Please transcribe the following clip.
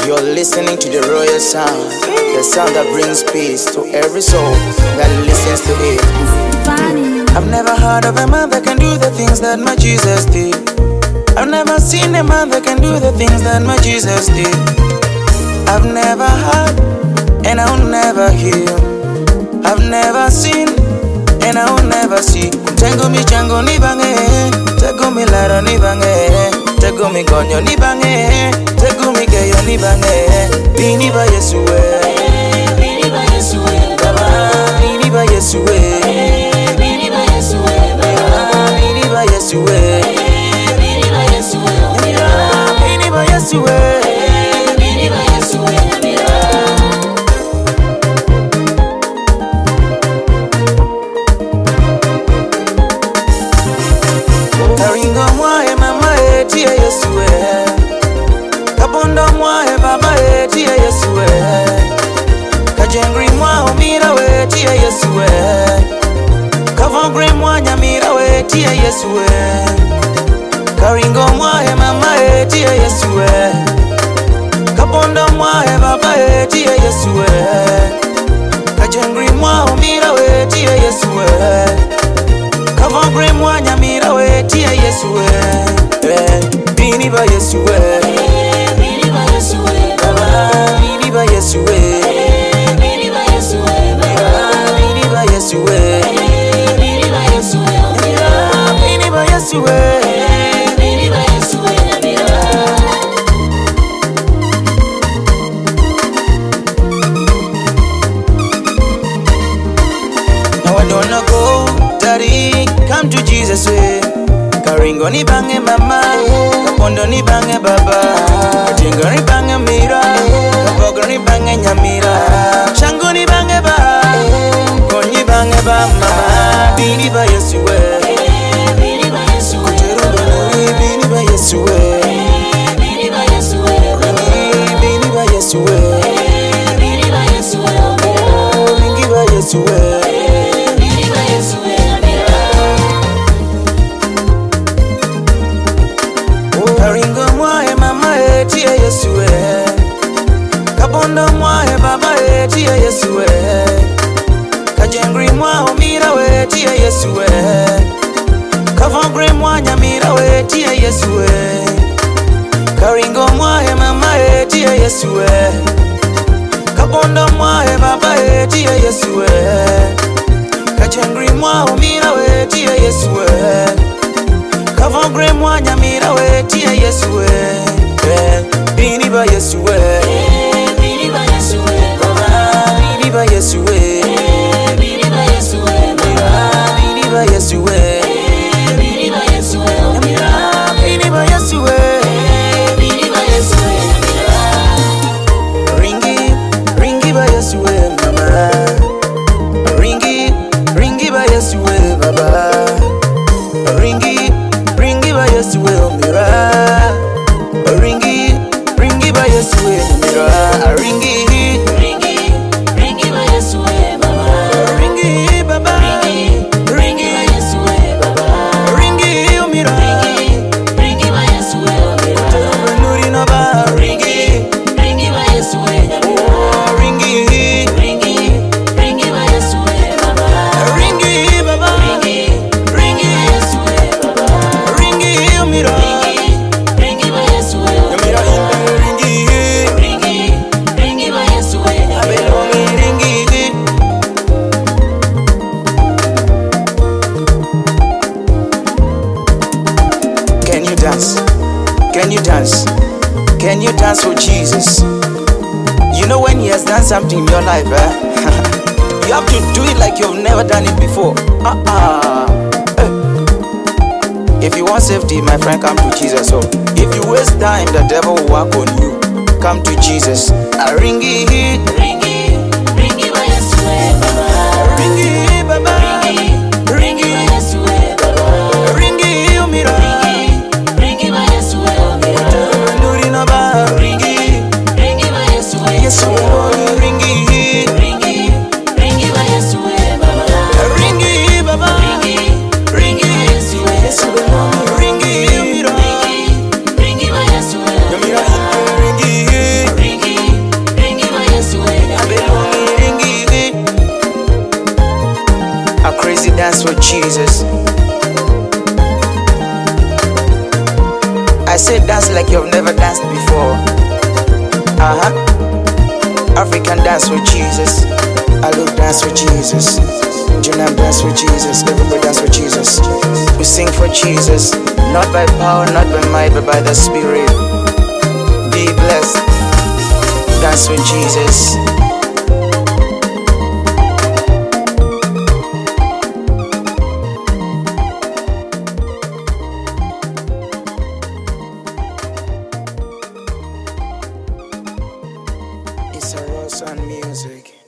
You're listening to the royal sound, the sound that brings peace to every soul that listens to it. I've never heard of a man that can do the things that my Jesus did. I've never seen a man that can do the things that my Jesus did. I've never heard, and I'll never hear. I've never seen, and I'll never see. Tengo mi chango ni bange, tengo mi lara ni bange, tengo mi gonyo ni bange, tengo mi geyo ni bange. Bini ba Yesue, Bini ba Yesue, Baba. Bini ba Yesue, Bini ba Yesue, Bini ba Yesue, Bini ba Yesue, Bini ba Yesue. Bini ba Yesue, Karingo mwae mama etie Yesue, kabondo mwae baba etie Yesue, kajengri mwa umira wetie Yesue, kavongri mwa nyamira wetie Yesue, karingo mwae mama etie Yesue, kabondo mwae baba etie Yesue, kajengri mwa umira wetie Yesue, kavongri mwa nyamira wetie Yesue. Bini ba Yesue, Bini ba Yesue, Baba. Bini ba Yesue, Bini ba Yesue, Bini ba Yesue, Bini ba Yesue, Bini ba Yesue. Bini ba Yesue, Now I don't know go, Daddy, come to Jesus way. Karingo ni bange mama, kapondo ni bange baba, kajengo ni bange mira, kabogo ni bange nyamira, shango ni bange ba, konyi bange ba mama. Bini ba Yesue, Bini ba Yesue, kuterundo ni bini ba Yesue, Bini ba Yesue, bini ba Yesue, Bini ba Yesue, bini ba Yesue. Bini ba Yesue, Karingo mwae mama etie Yesue, kabondo mwae baba etie Yesue, kajengri mwa umira wetie Yesue, kavongri mwa nyamira wetie Yesue, karingo mwae mama etie Yesue, kabondo mwae baba etie Yesue, kajengri mwa umira wetie Yesue, kavongre mwa nyamira wetie Yesue. Bini ba Yesue, Bini ba Yesue, Bini ba Yesue, Bini ba Yesue, Bini ba Yesue, Bini ba Yesue, Bini ba Yesue. Bini ba Yesue, Ringi, ringi ba Yesue mama, ringi, ringi ba Yesue baba, ringi, ringi ba Yesue omira, ringi, ringi ba Yesue omira, ringi, Ringi ba Yesue, Baba. ringi baba, Ringi ba Yesue, Baba. ringi omira, Ringi ba Yesue, Baba. nuri no ba, ringi, Ringi ba Yesue, Baba. ringi, Ringi ba Yesue, Baba. ringi baba, Ringi ba Yesue, Baba. ringi omira, Ringi ba Yesue, omira ringi, Ringi ba Yesue, abelongi ringi. Can you dance? Can you dance? Can you dance for Jesus? You know when he has done something in your life, you have to do it like you've never done it before. If you want safety, my friend, come to Jesus. So if you waste time, the devil will work on you. Come to Jesus. Ringi, Ringi ba Yesue, Baba. ringi, baba, Ringi ba Yesue, Baba. ringi, umira, Ringi ba Yesue, nuri no ba, ringi, Ringi ba Yesue, Yesu, ringi, Ringi ba Yesue, Baba. ringi, baba, Ringi ba Yesue, Yesu, ringi, umira, Ringi ba Yesue, umira, ringi. Ringi like you've never danced before. African dance with Jesus. I look dance with Jesus. Junam dance with Jesus. Everybody dance with Jesus. We sing for Jesus, not by power, not by might, but by the Spirit. Be blessed. Dance with Jesus. It's a Rosan music.